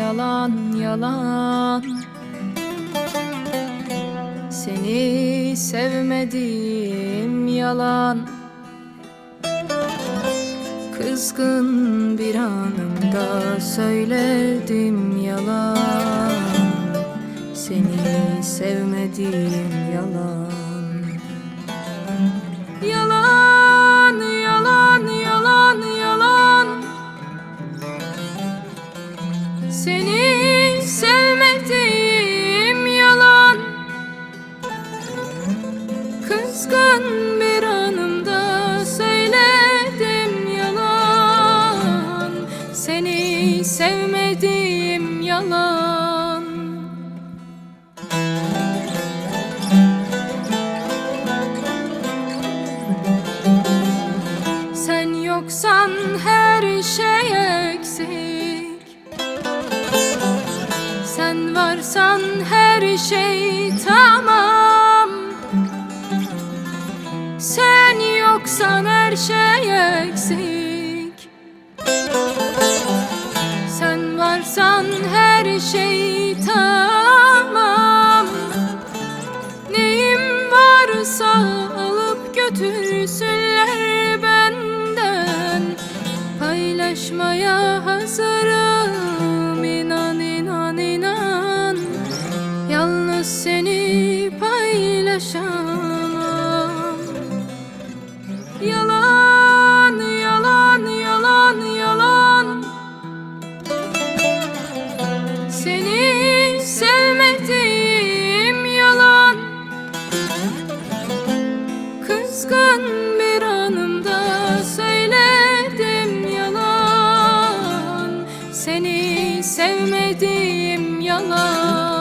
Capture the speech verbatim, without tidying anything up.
yalan yalan. Seni sevmedim yalan. Kızgın bir anımda söyledim yalan. Seni sevmedim yalan. Yalan, yalan, yalan, yalan. Seni sevmedim yalan. Kızgın bir anımda söyledim yalan. Seni sevmedim yalan. Sen yoksan her şey eksik. Sen varsan her şey tamam. Sen yoksan her şey eksik. Sen varsan her şey tamam. Neyim varsa alıp götürsünler benden. Paylaşmaya hazırım, inan inan inan. Yalnız seni paylaşamam. Yalan, yalan, yalan, yalan. Seni sevmedim yalan. Kızgın bir anımda söyledim yalan. Seni sevmedim yalan.